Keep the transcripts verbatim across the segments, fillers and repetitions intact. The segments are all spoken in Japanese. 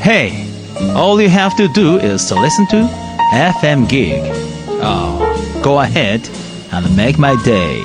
Hey, all you have to do is to listen to エフエム Gig. Oh, go ahead and make my day.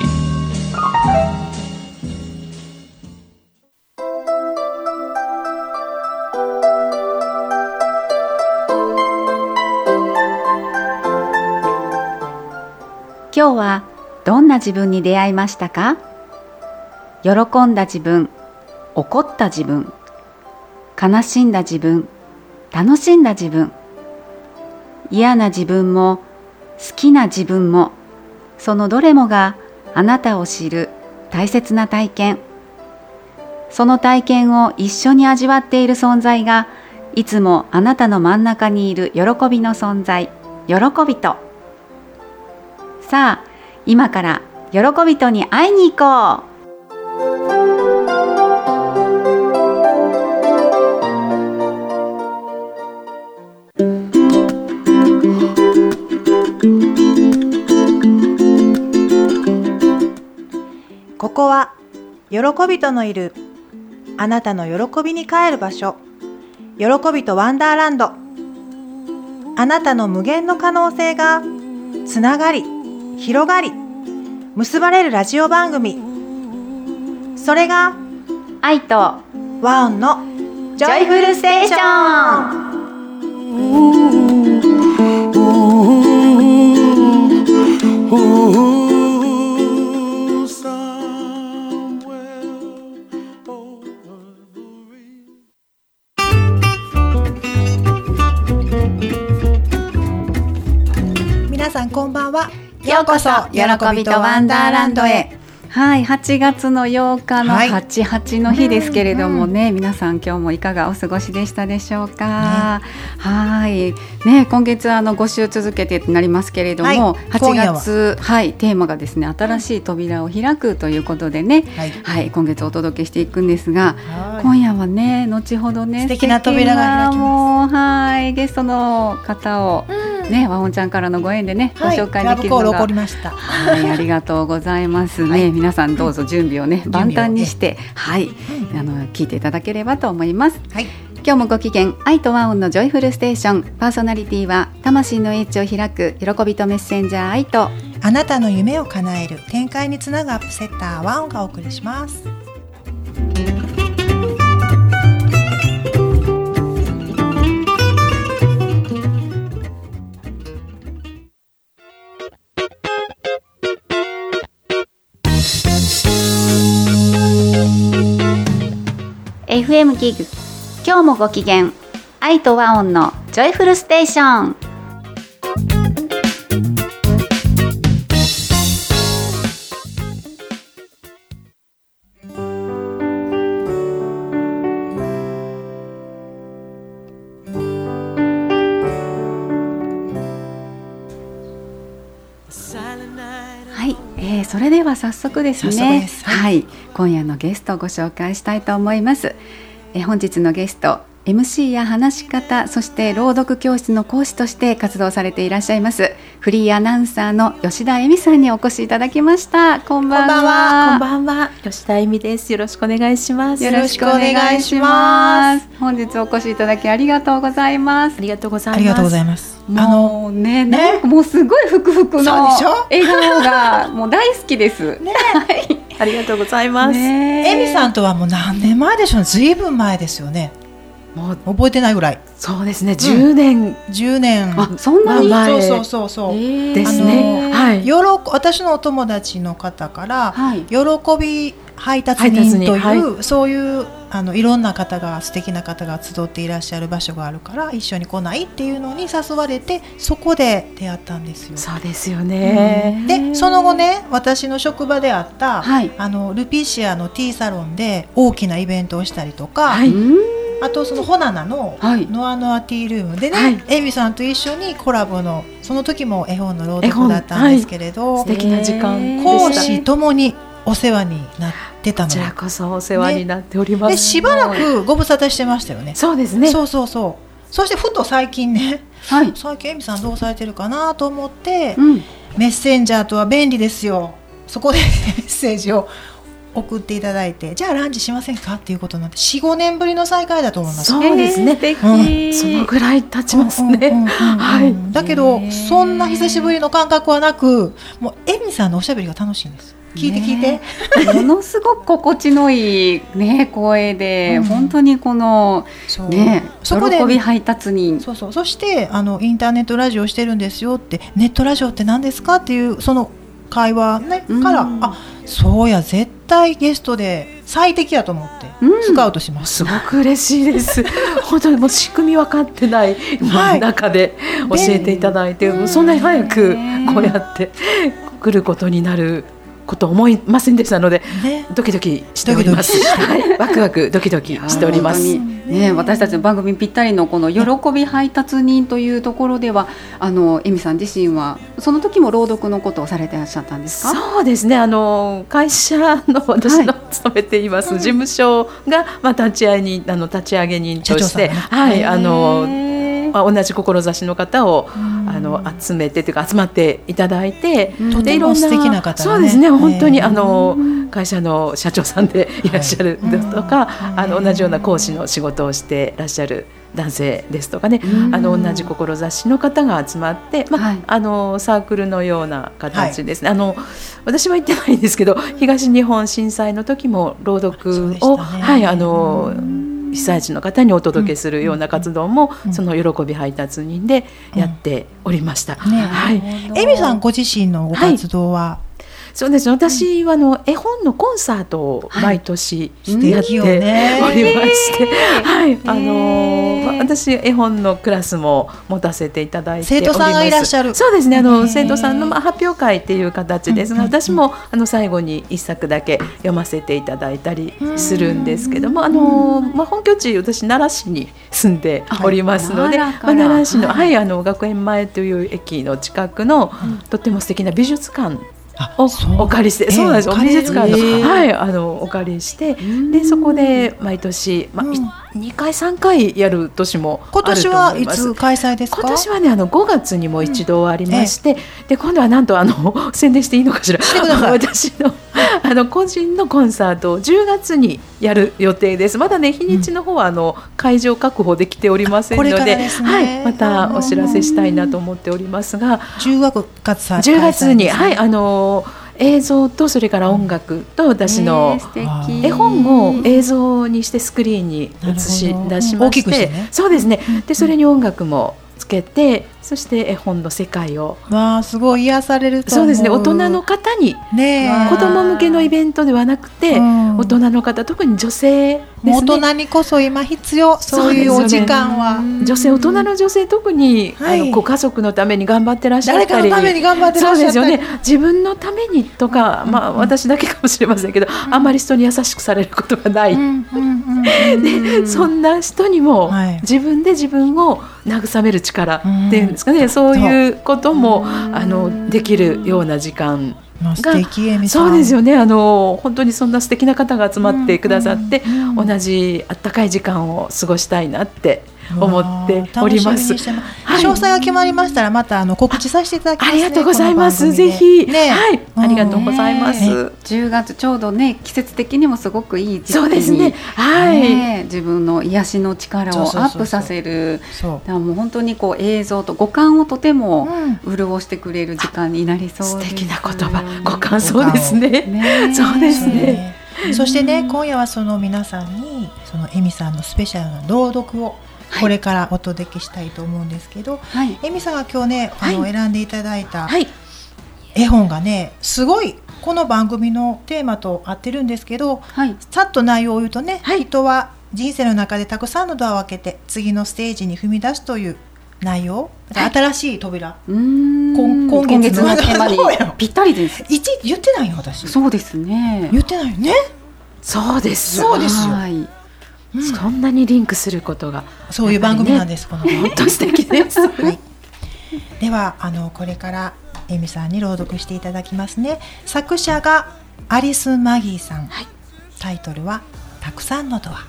今日はどんな自分に出会いましたか？喜んだ自分、怒った自分、悲しんだ自分、楽しんだ自分、嫌な自分も好きな自分も、そのどれもがあなたを知る大切な体験。その体験を一緒に味わっている存在が、いつもあなたの真ん中にいる喜びの存在、喜びと。さあ、今から喜びとに会いに行こう。 ここは喜びとのいるあなたの喜びに帰る場所、喜びとワンダーランド。あなたの無限の可能性がつながり広がり結ばれるラジオ番組、それが愛とワオンのジョイフルステーション。皆さんこんばんは。ようこそ喜びとワンダーランドへ。 はい、はちがつのようかのはちはちの日ですけれどもね、はい、皆さん今日もいかがお過ごしでしたでしょうか。ね、はい、ね、今月あのご週続けてなりますけれども、はい、はちがつ、はい、テーマがですね、新しい扉を開くということでね、はいはい、今月お届けしていくんですが、今夜はね、後ほどね、 素敵な扉が開きます。 はい、ゲストの方を、うんね、ワオンちゃんからのご縁でね、はい、ご紹介できるのが、 起こりました。 はい、ありがとうございますね、はい、皆さんどうぞ準備をね、うん、万端にして、はい、うん、あの聞いていただければと思います、はい、今日もご機嫌愛とワオンのジョイフルステーション。パーソナリティは魂の英知を開く喜びとメッセンジャー愛と、 あなたの夢を叶える展開につなぐアップセッターワオンがお送りします。 エフエム ギグ、今日もご機嫌愛とワオンのジョイフルステーション。はい、えー、それでは早速ですね、です、はいはい、今夜のゲストをご紹介したいと思います。えー、本日のゲスト、 エムシー や話し方、そして朗読教室の講師として活動されていらっしゃいますフリーアナウンサーの吉田恵美さんにお越しいただきました。こんばんは。 こんばんは、吉田恵美です。よろしくお願いします。 よろしくお願いします。本日お越しいただきありがとうございます。 ありがとうございます。 ありがとうございます。 もうね、ね、もうすごいふくふくの笑顔がもう大好きです。ね、 ありがとうございます。 恵美さんとはもう何年前でしょう。ずいぶん前ですよね。もう覚えてないぐらい。 そうですね、じゅうねん、うん、 じゅうねん、 あ、そんなに前、そうそうそうそう、えー、ですね、 はい、よろ私のお友達の方から、はい、喜び配達人という、はい、そういうあのいろんな方が、素敵な方が集っていらっしゃる場所があるから一緒に来ないっていうのに誘われて、そこで出会ったんですよ。 そうですよね、 うん、でその後ね、私の職場であった、はい、あのルピシアのティーサロンで大きなイベントをしたりとか、はい、あとそのホナナのノアノアティールームでね、はい、エビさんと一緒にコラボの、その時も絵本の朗読だったんですけれど、 はい、素敵な時間でした。 講師ともにお世話になってたの。 こちらこそお世話になっております、 ね、でしばらくご無沙汰してましたよね。 そうですね。 そうそうそう。そしてふと最近ね、はい、最近エミさんどうされてるかなと思って、うん、メッセンジャーとは便利ですよ。そこでメッセージを送っていただいて、じゃあランチしませんかっていうことになって よん,ご 年ぶりの再会だと思います。 そうですね、 えー、 うんそのぐらい経ちますね、 うんうんうんうんはい。 だけどそんな久しぶりの感覚はなく、もうエミさんのおしゃべりが楽しいんです。聞いて聞いて、 ものすごく心地のいい、ね、声で、うん、本当にこの、ね、 そこで喜び配達人、 そうそう、そしてあのインターネットラジオしてるんですよって、ネットラジオって何ですかっていうその会話、ね、から、うん、あ、そうや、絶対ゲストで最適やと思ってスカウトしました、 うん、すごく嬉しいです本当にもう仕組み分かってない中で教えていただいて、はい、そんなに早くこうやって来ることになること思いませんでしたので、ね、ドキドキしております。はい、ワクワクドキドキしております。 ね、私たちの番組ぴったりのこの喜び配達人というところでは、あのエミさん自身はその時も朗読のことをされていらっしゃったんですか？ そうですね、あの会社の私の勤めています事務所が、まあ、立ち会い人、あの立ち上げ人として、ね、はい、あのまあ、同じ志の方をあの集めてというか集まっていただいて、 とても素敵な方、ね、 そうですね、本当にあの会社の社長さんでいらっしゃるですとか、はい、あの同じような講師の仕事をしていらっしゃる男性ですとかね、あの同じ志の方が集まって、まあはい、あのサークルのような形ですね、はい、あの私は行ってないんですけど、東日本震災の時も朗読を、ね、はい、あの被災地の方にお届けするような活動も、うん、その喜び配達人でやっておりました。 エミさんご自身のご活動は、はい、 そうですね、私はあの絵本のコンサートを毎年やっておりまして、はい、あの私絵本のクラスも持たせていただいております。 生徒さんがいらっしゃる。 そうですね、あの生徒さんのまあ発表会っていう形ですが、私もあの最後に一作だけ読ませていただいたりするんですけども、あのまあ本拠地私奈良市に住んでおりますので、まあ、奈良市の、はい、あの学園前という駅の近くの、うん、とっても素敵な美術館をお借りして、そうなんです、美術館の、はい、あのお借りして、でそこで毎年、まあ、うん、にかいさんかいやる年もあると思います。 今年はいつ開催ですか？ 今年はね、あのごがつにも一度ありまして、うん、ええ、で今度はなんとあの宣伝していいのかしら、私のあの個人のコンサートをじゅうがつにやる予定です。まだね、日にちの方はあの会場確保できておりませんので、ね、はい、またお知らせしたいなと思っておりますが、 じゅうがつじゅうがつに、はい、あの映像とそれから音楽と私の絵本を映像にしてスクリーンに映し出しまして、ね、そうですね、でそれに音楽もつけて、そして絵本の世界を、 わあ、すごい癒されると思う。 そうですね、大人の方に、ね、子供向けのイベントではなくて、うん、大人の方、特に女性ですね、 大人にこそ今必要、そういうお時間は、 ね、女性、大人の女性、特に、はい、あのご家族のために頑張ってらっしゃったり、 誰かのために頑張ってらっしゃったり、 そうですよね、自分のためにとか、うん、まあ、私だけかもしれませんけど、うん、あんまり人に優しくされることがない、うん、でそんな人にも、はい、自分で自分を慰める力っていうんですかね、うん、そういうこともあのできるような時間が、 素敵、エミさん。 そうですよね、あの本当にそんな素敵な方が集まってくださって、うんうん、同じあったかい時間を過ごしたいなって思っております。 楽しみにしてます。はい、詳細が決まりましたらまたあの告知させていただきます、ね、 ありがとうございます。ぜひ、ね、はい、ありがとうございます。ね、 じゅうがつちょうどね、季節的にもすごくいい時期に、 そうですね、はい、 ね、自分の癒しの力をアップさせる、だからもう本当にこう映像と五感をとても潤してくれる時間になりそうです。 素敵な言葉、五感、そうですね。ね、そうですね。 そしてね、今夜はその皆さんにそのエミさんのスペシャルな朗読をこれからお届けしたいと思うんですけど、はい、エミさんが今日ね、あの、はい、選んでいただいた絵本がね、すごいこの番組のテーマと合ってるんですけど、はい、さっと内容を言うとね、はい、人は人生の中でたくさんのドアを開けて次のステージに踏み出すという内容、新しい扉、 うーん、今, 今月のテーマにぴったりです。 いち言ってないよ私。 そうですね、 言ってないよね。 そうです、 そうですよ、 はい、うん、そんなにリンクすることが、 そういう番組なんです、ね、この本当素敵です、はい、 ではあのこれからエミさんに朗読していただきますね。作者がアリス・マギーさん、はい、タイトルはたくさんのドア。はい、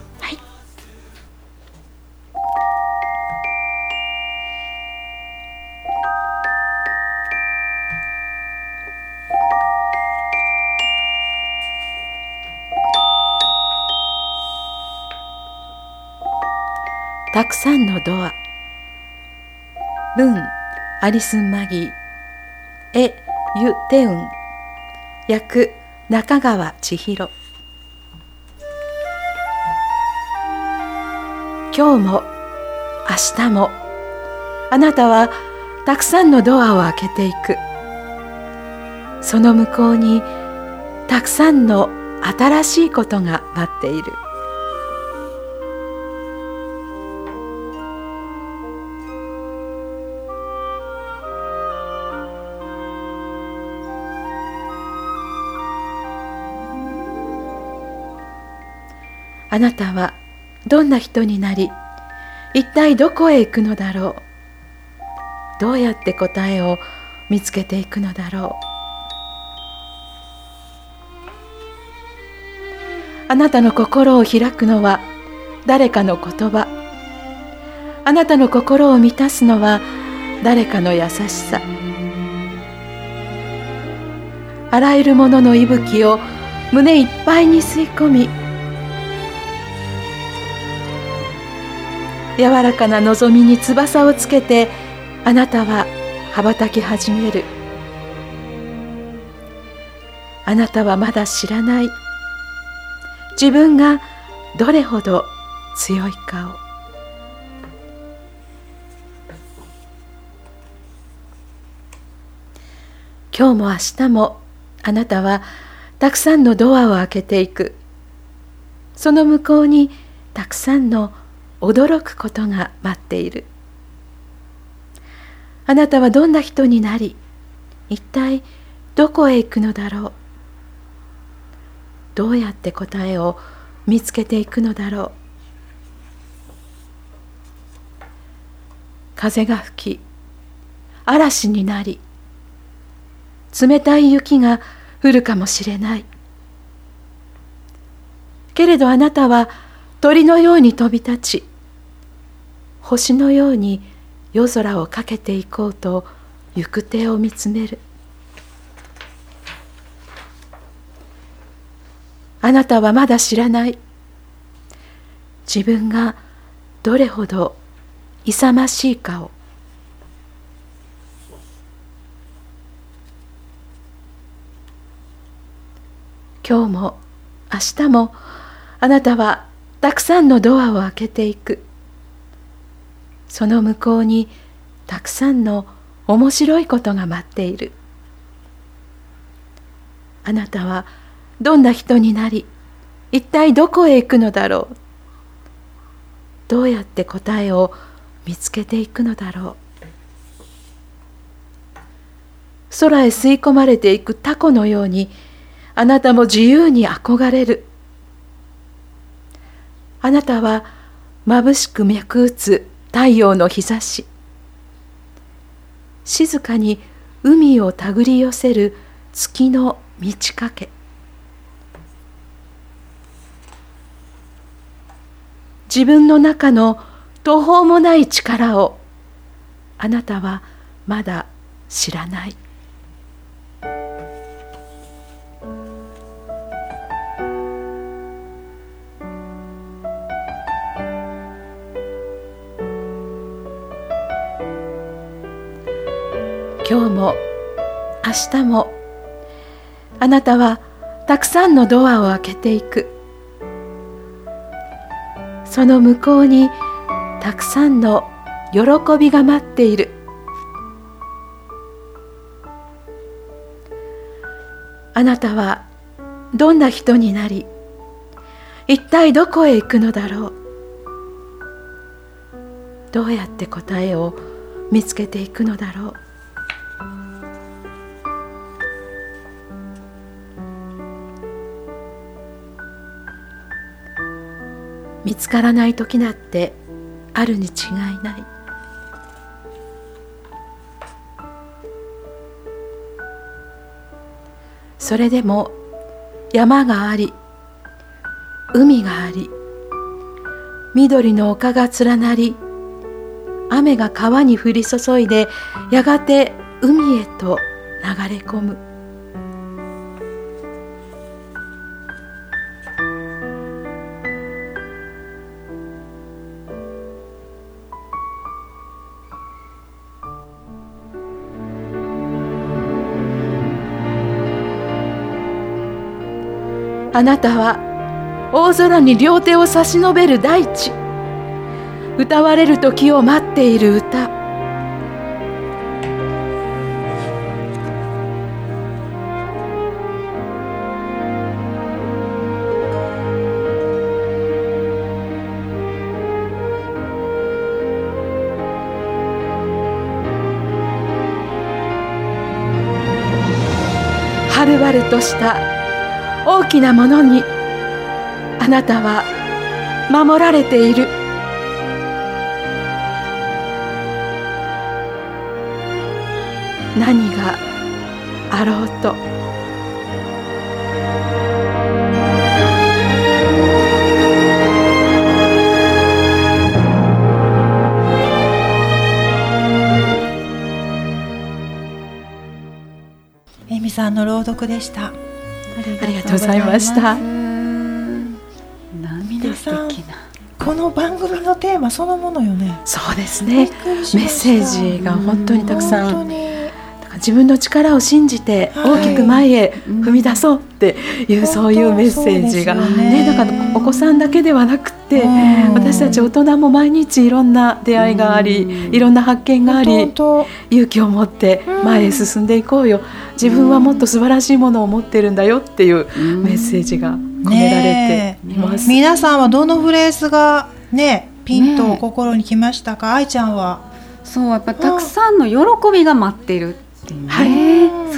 たくさんのドア。文アリスン・マギー、絵ユ・テウン、訳中川千尋。今日も明日もあなたはたくさんのドアを開けていく。その向こうにたくさんの新しいことが待っている。あなたはどんな人になり、一体どこへ行くのだろう。どうやって答えを見つけていくのだろう。あなたの心を開くのは誰かの言葉。あなたの心を満たすのは誰かの優しさ。あらゆるものの息吹を胸いっぱいに吸い込み、柔らかな望みに翼をつけて、あなたは羽ばたき始める。あなたはまだ知らない自分がどれほど強いかを。今日も明日もあなたはたくさんのドアを開けていく。その向こうにたくさんの驚くことが待っている。あなたはどんな人になり、一体どこへ行くのだろう。どうやって答えを見つけていくのだろう。風が吹き、嵐になり、冷たい雪が降るかもしれない。けれどあなたは鳥のように飛び立ち、星のように夜空をかけていこうと行く手を見つめる。あなたはまだ知らない自分がどれほど勇ましいかを。今日も明日もあなたはたくさんのドアを開けていく。その向こうにたくさんの面白いことが待っている。あなたはどんな人になり、一体どこへ行くのだろう。どうやって答えを見つけていくのだろう。空へ吸い込まれていくタコのように、あなたも自由に憧れる。あなたは眩しく脈打つ太陽の日差し、静かに海を手繰り寄せる月の満ち欠け、自分の中の途方もない力をあなたはまだ知らない。今日も明日もあなたはたくさんのドアを開けていく。その向こうにたくさんの喜びが待っている。あなたはどんな人になり、一体どこへ行くのだろう。どうやって答えを見つけていくのだろう。見つからない時だってあるに違いない。それでも山があり、海があり、緑の丘が連なり、雨が川に降り注いでやがて海へと流れ込む。 あなたは大空に両手を差し伸べる大地、歌われる時を待っている歌。はるばるとした大きなものにあなたは守られている。何があろうと。 えみさんの朗読でした。 ありがとうございました。 涙素敵な。 この番組のテーマそのものよね。 そうですね。メッセージが本当にたくさん。 本当に自分の力を信じて大きく前へ踏み出そうっていう、はい、そういうメッセージが、ね、だからお子さんだけではなくて、私たち大人も毎日いろんな出会いがあり、いろんな発見があり、勇気を持って前へ進んでいこうよ、自分はもっと素晴らしいものを持ってるんだよっていうメッセージが込められています。 ね、皆さんはどのフレーズが、ね、ピンと心にきましたか？愛ちゃんは。 そうやっぱたくさんの喜びが待っているっていうね、はい、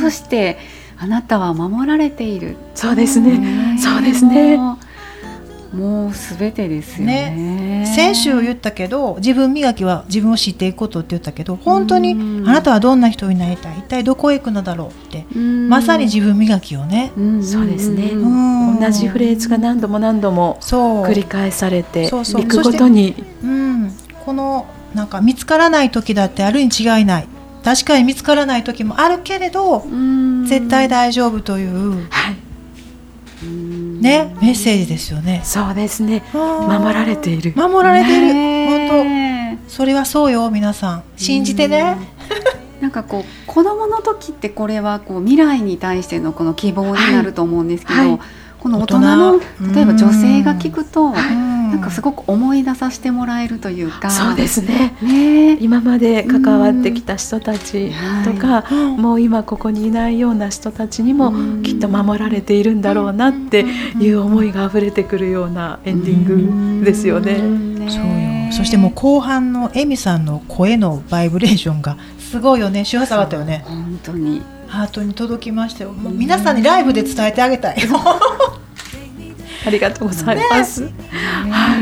そしてあなたは守られている。 そうですね、そうですね、 もうすべてですよ ね, ね。先週言ったけど、自分磨きは自分を知っていくことって言ったけど、本当にあなたはどんな人になりたい、一体どこへ行くのだろうって、まさに自分磨きをね。 そうですね、同じフレーズが何度も何度も繰り返されていくごとに、 うん、このなんか見つからない時だってあるに違いない、確かに見つからない時もあるけれど絶対大丈夫という、はい、ね、メッセージですよね。 そうですね、守られている、 守られている、本当それはそうよ、皆さん信じてね。 なんかこう子供の時ってこれはこう未来に対してのこの希望になると思うんですけど、はいはい、この大人の例えば女性が聞くと、なんかすごく思い出させてもらえるというか。 そうですね、ね、今まで関わってきた人たちとか、はい、もう今ここにいないような人たちにもきっと守られているんだろうなっていう思いがあふれてくるようなエンディングですよね。 そうよ。そしてもう後半のエミさんの声のバイブレーションがすごいよね。周波数上がったよね。 本当にハートに届きましたよ。もう皆さんにライブで伝えてあげたい。 ありがとうございます。ね、 はい、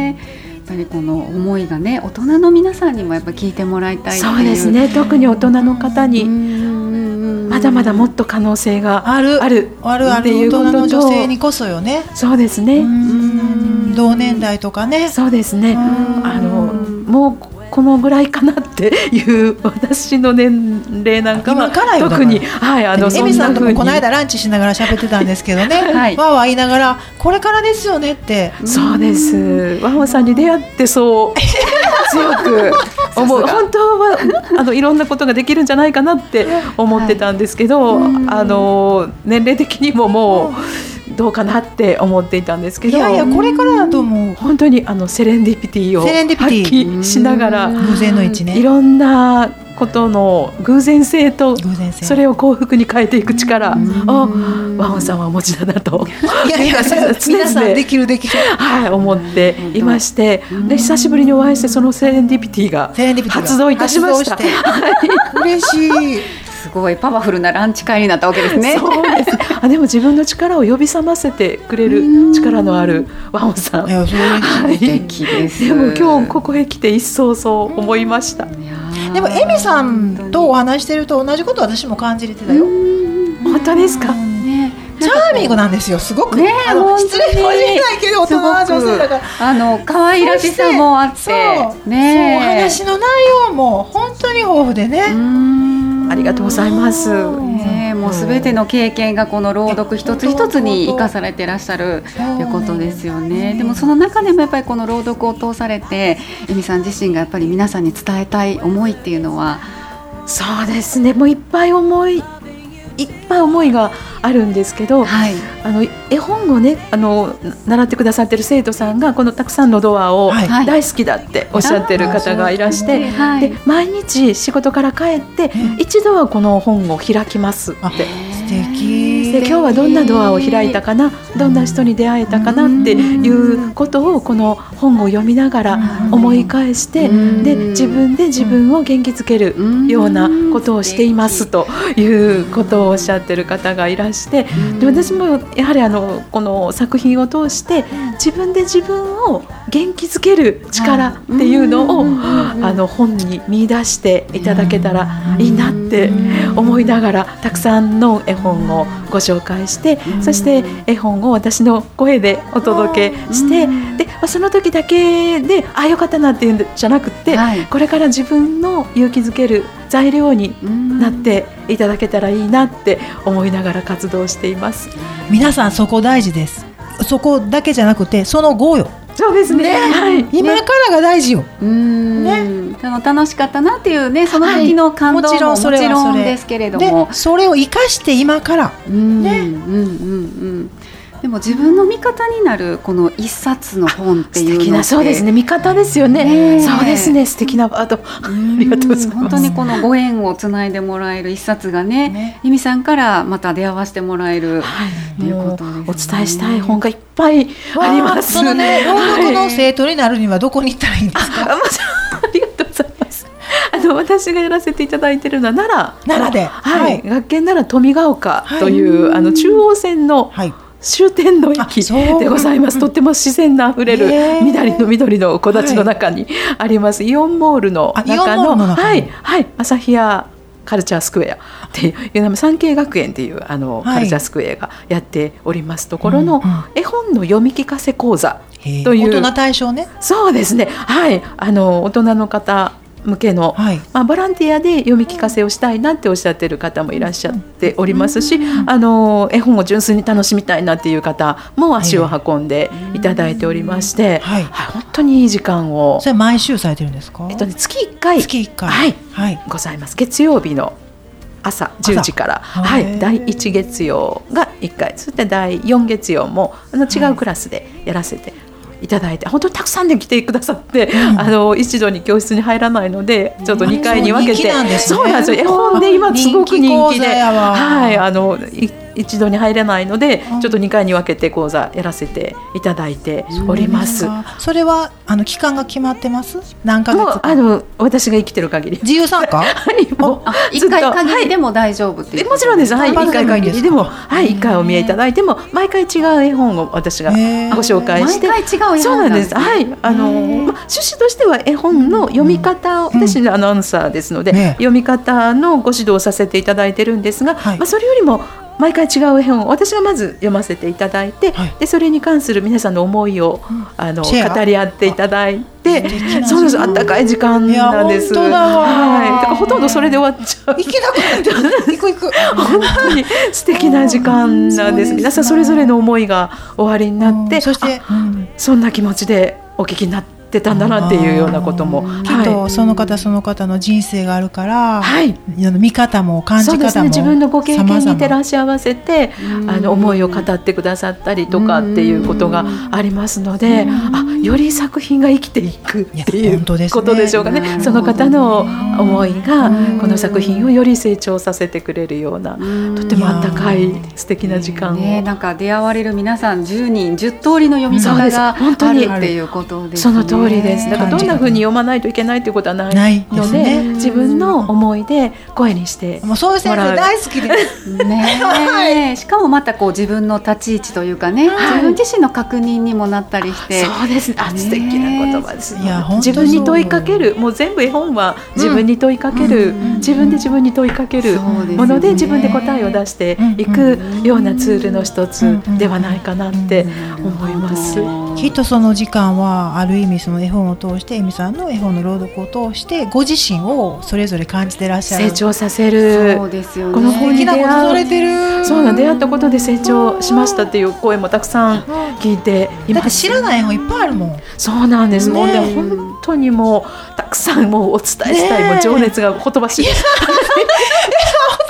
やっぱりこの思いがね、大人の皆さんにもやっぱ聞いてもらいたいっていう。 そうですね、特に大人の方にまだまだもっと可能性があるあるあるある、大人の女性にこそよね。 そうですね、うーん、同年代とかね。 そうですね、あのもうこのぐらいかなっていう私の年齢なんかは特に、はい、あのエミさんともこの間ランチしながら喋ってたんですけどね、はい、わーわー言いながらこれからですよねって。 そうです、ワンワンさんに出会ってそう強く思う。本当はあのいろんなことができるんじゃないかなって思ってたんですけど、はい、あの年齢的にももうどうかなって思っていたんですけど、 いやいやこれからだと思う。 本当にあのセレンディピティを発揮しながら、 偶然の一ね、 いろんなことの偶然性とそれを幸福に変えていく力をワンさんはお持ちだなと、 いやいや皆さんできるできる、 はい、思っていまして、で久しぶりにお会いしてそのセレンディピティが発動いたしました。 嬉しい。 すごいパワフルなランチ会になったわけですね。 そうです。あ、でも自分の力を呼び覚ませてくれる力のあるワンさん。 いや、それ素敵です。 でも今日ここへ来て一層そう思いました。 でもエミさんとお話してると同じこと私も感じれてたよ。 本当ですか。 ね、チャーミングなんですよ、すごく。ね、あの失礼かもしれないけど大人の女性だから、 あの可愛らしさもあって、 そうね、そう話の内容も本当に豊富でね。 ありがとうございます。 ね、もうすべての経験がこの朗読一つ一つに生かされていらっしゃるということですよね。でもその中でもやっぱりこの朗読を通されてエミさん自身がやっぱり皆さんに伝えたい思いっていうのは。 そうですね、もういっぱい思いいっぱい思いがあるんですけど、 はい、 あの絵本をねあの習ってくださってる生徒さんがこのたくさんのドアをはい大好きだっておっしゃってる方がいらして、 はい、 で毎日仕事から帰って一度はこの本を開きますって。 あ素敵で今日はどんなドアを開いたかな、どんな人に出会えたかなっていうことをこの本を読みながら思い返して、で自分で自分を元気づけるようなことをしていますということをおっしゃってる方がいらして、で私もやはりあのこの作品を通して自分で自分を元気づける力っていうのをあの本に見出していただけたらいいなって思いながらたくさんの絵本をご紹介して、そして絵本を私の声でお届けして、でその時だけであよかったなっていうんじゃなくて、はい、これから自分の勇気づける材料になっていただけたらいいなって思いながら活動しています。 皆さんそこ大事です。そこだけじゃなくてその後よ。 そうですね、はい、 今からが大事よ、 うーん、ね、楽しかったなっていうね、その時の感動も、はい、もちろんそれはそれもちろんですけれども、 でそれを生かして今から、 うんね、うんうんうん、でも自分の味方になるこの一冊の本っていうのって素敵な、そうですね、味方ですよね、ね、そうですね、素敵なワードありがとうございます。 本当にこのご縁をつないでもらえる一冊がね、ね由美さんからまた出会わせてもらえる、はい、ということですね。 お伝えしたい本がいっぱいあります。 そのね、朗読の生徒になるにはどこに行ったらいいんですか？ あ, あ, ありがとうございます。あの私がやらせていただいているのは奈良、 奈良で、 はい、学研奈良富ヶ丘という、はい、あの中央線の、はい終点の駅でございます。とっても自然なあふれる緑の緑の木立の中にあります、はい、イオンモールの中の、はいはい、朝日屋カルチャースクエアっていう産経学園っていうあの、はい、カルチャースクエアがやっておりますところの、うんうん、絵本の読み聞かせ講座という大人対象ね。 そうですね、はい、あの大人の方向けの、はいまあ、ボランティアで読み聞かせをしたいなっておっしゃっている方もいらっしゃっておりますし、あの絵本を純粋に楽しみたいなっていう方も足を運んでいただいておりまして、はいはい、本当にいい時間を。 それ毎週されてるんですか？ えっとね、月いっかい、 月いっかい、 はいはい、ございます。月曜日の朝じゅうじから、はい、だいいち月曜がいっかい、そしてだいよん月曜もあの違うクラスでやらせていただいて、本当にたくさんで来てくださって、うん、あの一度に教室に入らないのでちょっとにかいに分けて、 うん、 そうなんですよ、絵本で今すごく人気で、はい、あの一度に入れないので、うん、ちょっとにかいに分けて講座やらせていただいております。 それはあの期間が決まってます？何ヶ月か？ あの私が生きてる限り自由参加はいもういっかい限りでも大丈夫っていう、 はい、もちろんです、はい、いっかい限りでも、はい、いっかいお見えいただいても毎回違う絵本を私がご紹介して、 毎回違う絵本なんですね。 そうなんです、はい、あの、ま、趣旨としては絵本の読み方を、うん、私のアナウンサーですので、ね、読み方のご指導をさせていただいてるんですが、はいまあ、それよりも毎回違う絵本を私がまず読ませていただいて、はい、でそれに関する皆さんの思いを、うん、あの語り合っていただいて、そうです、あったかい時間なんです。 いや本当だわ、 はい、だからほとんどそれで終わっちゃう。 行けなくなっちゃう行く行く本当に素敵な時間なんです。皆さんそれぞれの思いが終わりになって、 そして、うん、 そんな気持ちでお聞きになってってたんだなっていうようなことも、 きっとその方その方の人生があるから、はい、見方も感じ方もそうですね、自分のご経験に照らし合わせてあの思いを語ってくださったりとかっていうことがありますので、あより作品が生きていくっていうことでしょうかね。その方の思いがこの作品をより成長させてくれるような、とてもあったかい素敵な時間を、 ね、なんか出会われる皆さんじゅうにんじゅう通りの読み方があるっていうことですね。 その通りです。だからどんな風に読まないといけないということはないので、ね、自分の思いで声にしてもうそういう先生大好きでね、はい、しかもまたこう自分の立ち位置というかね、はい、自分自身の確認にもなったりして、 そうですね、あ、素敵な言葉です。いや自分に問いかける、もう全部絵本は自分に問いかける、うん、自分で自分に問いかけるもので、自分で答えを出していくようなツールの一つではないかなって思います。 きっとその時間はある意味その絵本を通して、恵美さんの絵本の朗読を通してご自身をそれぞれ感じてらっしゃる、 成長させる、 そうですよね、 この本に出会されてる、 そうな出会ったことで成長しましたっていう声もたくさん聞いています。 だって知らない絵本いっぱいあるもん。 そうなんです、ね、もうね本当にもうたくさんもうお伝えしたい、ね、もう情熱がほとばしいほとばしい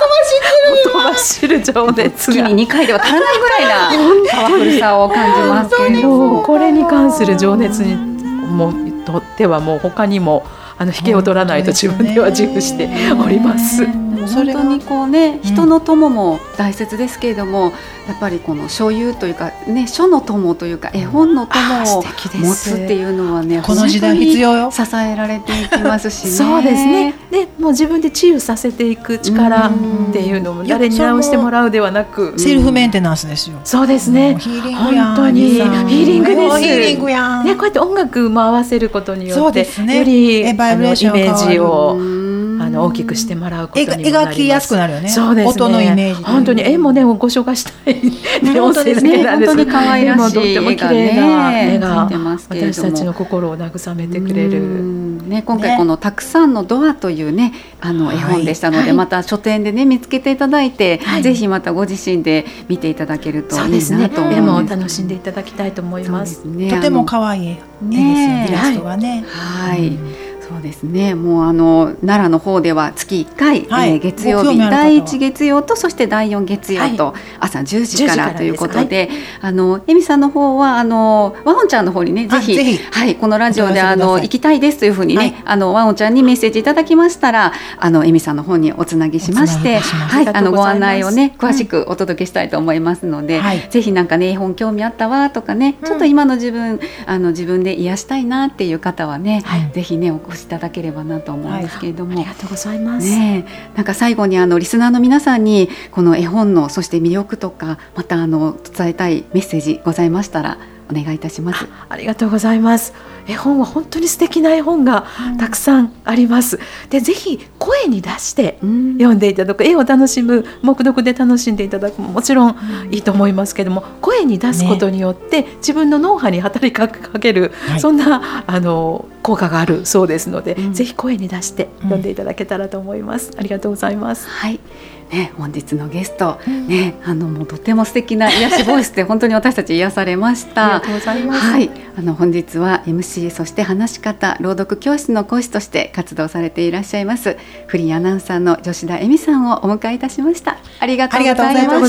ほとばしる情熱が月ににかいでは足らないぐらいなパワフルさを感じますけれども、 これに関する情熱にもとってはもう他にもあの引けを取らないと自分では自負しております。 本当にこうね、人の友も大切ですけれども、やっぱりこの所有というかね、書の友というか絵本の友を持つっていうのはね、 この時代必要よ。 支えられていきますしね。 そうですね。でもう自分で治癒させていく力っていうのも誰に直してもらうではなく、 セルフメンテナンスですよ。 そうですね。 ヒーリングやん。 本当にヒーリングです。 ヒーリングやん。 ね、こうやって音楽も合わせることによって、 ね、 よりバイブレーションあのイメージをあの大きくしてもらうことにもなります。 描きやすくなるよね。 そうですね。 音のイメージ。 本当に絵もねご紹介したい。 本当ですね。本当に可愛らしい絵がね、 が私たちの心を慰めてくれる。 ね、今回このたくさんのドアというね、あの絵本でしたので、また書店でね見つけていただいて、ぜひまたご自身で見ていただけるといいなと思います。 絵も楽しんでいただきたいと思います。 とても可愛い絵ですよ、イラストはね。 はい。そうですね。もうあの奈良の方では月いっかい、はい、えー、月曜日だいいち月曜とそしてだいよん月曜と朝じゅうじからということで、はい、あのエミさんの方はあのワオンちゃんの方にねぜひ、ぜひ、はい、このラジオであの行きたいですというふうにね、はい、あのワオンちゃんにメッセージいただきましたら、あのエミさんの方におつなぎしまして、はい、あのご案内をね詳しくお届けしたいと思いますので、うん、ぜひなんかね絵本興味あったわとかね、うん、ちょっと今の自分あの自分で癒したいなっていう方はね、はい、ぜひねお越しいただければなと思うんですけれども、はい、 ありがとうございます、 ね、なんか最後にあのリスナーの皆さんにこの絵本のそして魅力とかまたあの伝えたいメッセージございましたらお願いいたします。 あ, ありがとうございます。絵本は本当に素敵な絵本がたくさんあります、うん、でぜひ声に出して読んでいただく、うん、絵を楽しむ黙読で楽しんでいただくももちろんいいと思いますけども、声に出すことによって自分の脳波に働きかける、ね、そんなあの効果があるそうですので、うん、ぜひ声に出して読んでいただけたらと思います、うん、ありがとうございます。 はいね、本日のゲスト、ね、あのもうとても素敵な癒しボイスで本当に私たち癒されました。 ありがとうございます。 はい、あの本日は エムシー そして話し方朗読教室の講師として活動されていらっしゃいますフリーアナウンサーの吉田恵美さんをお迎えいたしました。ありがとうございました。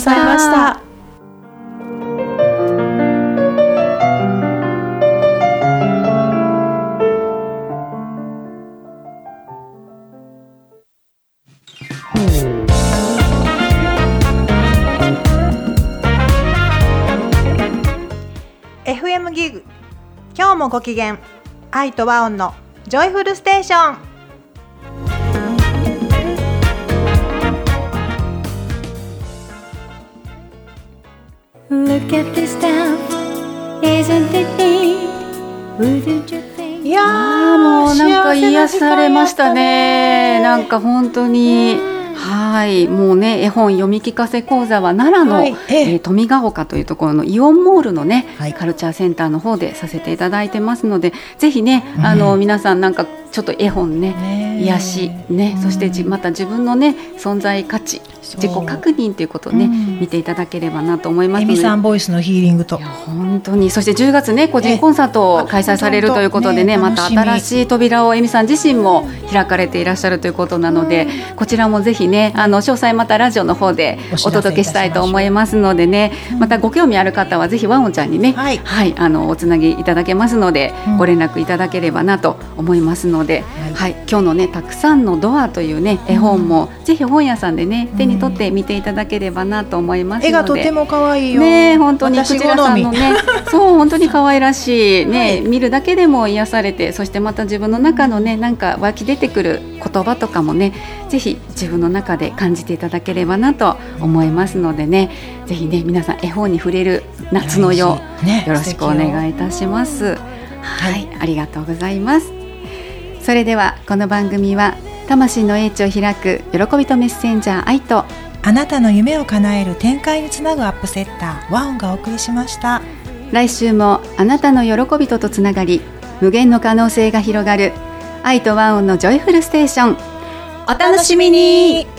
エフエム ギグ、今日もご機嫌、愛と和音のジョイフルステーション。 いやーもうなんか癒されましたね。なんか本当にはい、もうね絵本読み聞かせ講座は奈良の、はい、えー、富ヶ丘というところのイオンモールのね、はい、カルチャーセンターの方でさせていただいてますので、ぜひね、うん、あの皆さんなんかちょっと絵本ね、ね癒しね、うん、そしてじまた自分のね存在価値自己確認ということをね、うん、見ていただければなと思いますので、 エミさんボイスのヒーリングと本当に、そしてじゅうがつね個人コンサートを開催されるということで ね, ねまた新しい扉をエミさん自身も開かれていらっしゃるということなので、うん、こちらもぜひねあの詳細またラジオの方でお届けしたいと思いますのでね、またご興味ある方はぜひワオンちゃんにね、はいはい、あのおつなぎいただけますので、うん、ご連絡いただければなと思いますので、はいはい、今日のねたくさんのドアというね絵本も、うん、ぜひ本屋さんでね手に取って見ていただければなと思いますので、 絵がとても可愛いよね、本当にクジラさんのねそう本当に可愛らしいね、はい、見るだけでも癒されて、そしてまた自分の中のねなんか湧き出てくる言葉とかもねぜひ自分の中で感じていただければなと思いますのでね、ぜひね皆さん絵本に触れる夏の夜、ね、よろしくお願いいたします。はい、はい、ありがとうございます。それではこの番組は魂の英知を開く喜びとメッセンジャー愛とあなたの夢を叶える展開につなぐアップセッターワオンがお送りしました。 来週もあなたの喜びととつながり無限の可能性が広がる愛とワオンのジョイフルステーション、お楽しみに。